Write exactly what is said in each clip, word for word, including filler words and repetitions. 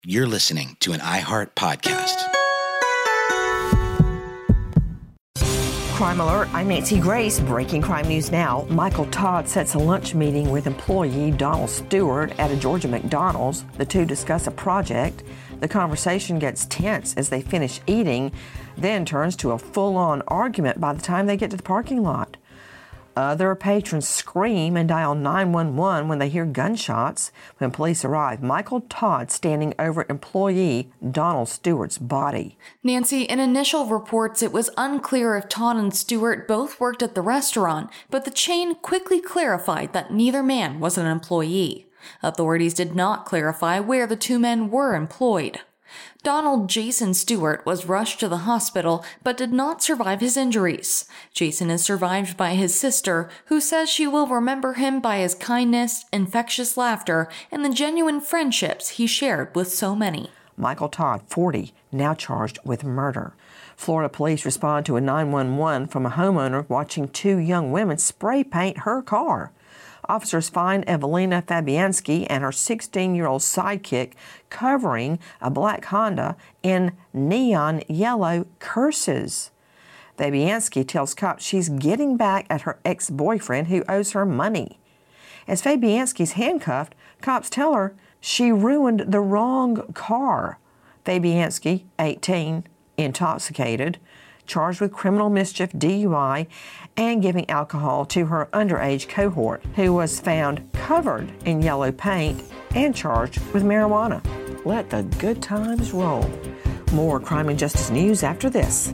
You're listening to an iHeart podcast. Crime Alert, I'm Nancy Grace. Breaking crime news now. Michael Todd sets a lunch meeting with employee Donald Stewart at a Georgia McDonald's. The two discuss a project. The conversation gets tense as they finish eating, then turns to a full-on argument by the time they get to the parking lot. Other patrons scream and dial nine one one when they hear gunshots. When police arrive, Michael Todd standing over employee Donald Stewart's body. Nancy, in initial reports, it was unclear if Todd and Stewart both worked at the restaurant, but the chain quickly clarified that neither man was an employee. Authorities did not clarify where the two men were employed. Donald Jason Stewart was rushed to the hospital but did not survive his injuries. Jason is survived by his sister, who says she will remember him by his kindness, infectious laughter, and the genuine friendships he shared with so many. Michael Todd, forty, now charged with murder. Florida police respond to a nine one one from a homeowner watching two young women spray paint her car. Officers find Evelina Fabianski and her sixteen-year-old sidekick covering a black Honda in neon yellow curses. Fabianski tells cops she's getting back at her ex-boyfriend who owes her money. As Fabianski's handcuffed, cops tell her she ruined the wrong car. Fabianski, eighteen, intoxicated, charged with criminal mischief, D U I, and giving alcohol to her underage cohort, who was found covered in yellow paint and charged with marijuana. Let the good times roll. More crime and justice news after this.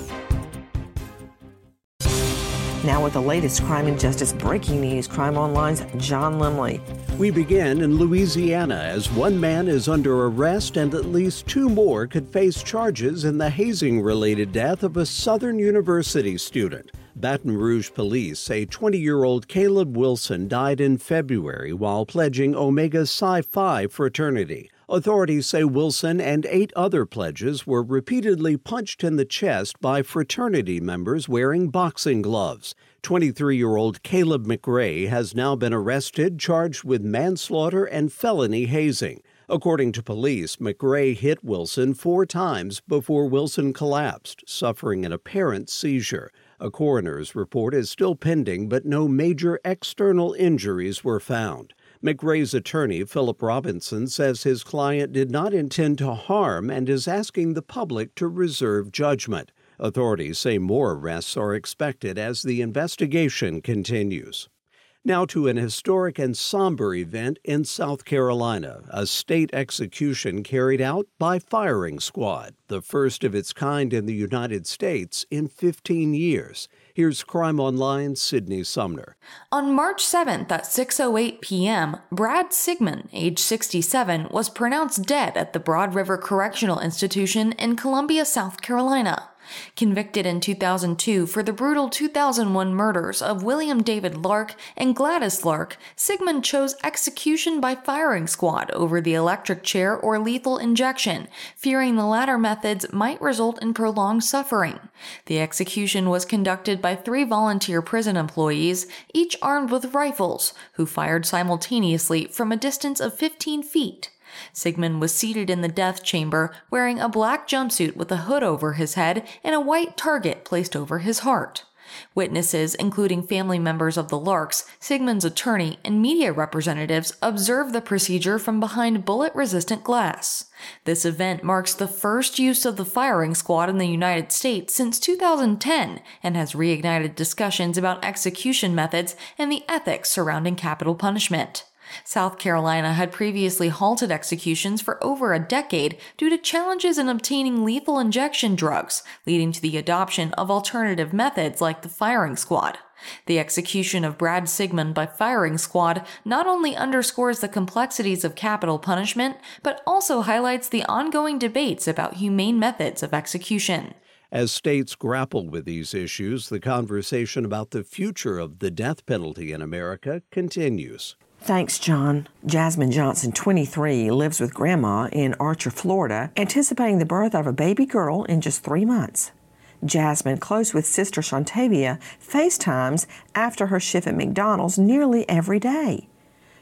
Now with the latest crime and justice breaking news, Crime Online's John Limley. We begin in Louisiana as one man is under arrest and at least two more could face charges in the hazing-related death of a Southern University student. Baton Rouge police say twenty-year-old Caleb Wilson died in February while pledging Omega Psi Phi fraternity. Authorities say Wilson and eight other pledges were repeatedly punched in the chest by fraternity members wearing boxing gloves. twenty-three-year-old Caleb McRae has now been arrested, charged with manslaughter and felony hazing. According to police, McRae hit Wilson four times before Wilson collapsed, suffering an apparent seizure. A coroner's report is still pending, but no major external injuries were found. McRae's attorney, Philip Robinson, says his client did not intend to harm and is asking the public to reserve judgment. Authorities say more arrests are expected as the investigation continues. Now to an historic and somber event in South Carolina, a state execution carried out by firing squad, the first of its kind in the United States in fifteen years. Here's Crime Online's Sydney Sumner. On March seventh at six oh eight p.m., Brad Sigmund, age sixty-seven, was pronounced dead at the Broad River Correctional Institution in Columbia, South Carolina. Convicted in two thousand two for the brutal two thousand one murders of William David Lark and Gladys Lark, Sigmund chose execution by firing squad over the electric chair or lethal injection, fearing the latter methods might result in prolonged suffering. The execution was conducted by three volunteer prison employees, each armed with rifles, who fired simultaneously from a distance of fifteen feet. Sigmund was seated in the death chamber, wearing a black jumpsuit with a hood over his head and a white target placed over his heart. Witnesses, including family members of the Larks, Sigmund's attorney, and media representatives, observed the procedure from behind bullet-resistant glass. This event marks the first use of the firing squad in the United States since two thousand ten and has reignited discussions about execution methods and the ethics surrounding capital punishment. South Carolina had previously halted executions for over a decade due to challenges in obtaining lethal injection drugs, leading to the adoption of alternative methods like the firing squad. The execution of Brad Sigmund by firing squad not only underscores the complexities of capital punishment, but also highlights the ongoing debates about humane methods of execution. As states grapple with these issues, the conversation about the future of the death penalty in America continues. Thanks, John. Jasmine Johnson, twenty-three, lives with Grandma in Archer, Florida, anticipating the birth of a baby girl in just three months. Jasmine, close with sister Shantavia, FaceTimes after her shift at McDonald's nearly every day.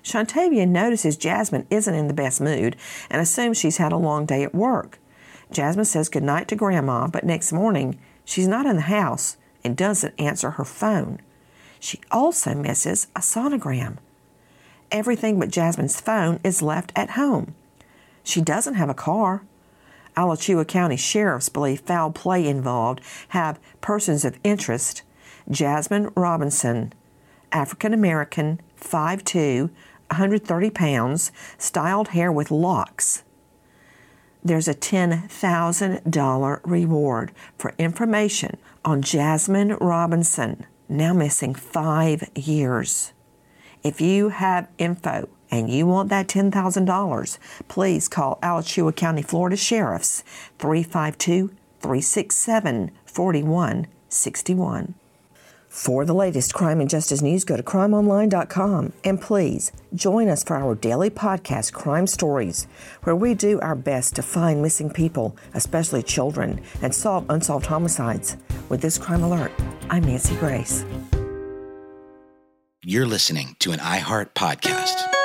Shantavia notices Jasmine isn't in the best mood and assumes she's had a long day at work. Jasmine says goodnight to Grandma, but next morning she's not in the house and doesn't answer her phone. She also misses a sonogram. Everything but Jasmine's phone is left at home. She doesn't have a car. Alachua County sheriffs believe foul play involved have persons of interest. Jasmine Robinson, African American, five foot two, one hundred thirty pounds, styled hair with locks. There's a ten thousand dollars reward for information on Jasmine Robinson, now missing five years. If you have info and you want that ten thousand dollars, please call Alachua County, Florida Sheriff's three five two, three six seven, four one six one. For the latest crime and justice news, go to crime online dot com. And please join us for our daily podcast, Crime Stories, where we do our best to find missing people, especially children, and solve unsolved homicides. With this crime alert, I'm Nancy Grace. You're listening to an iHeart podcast.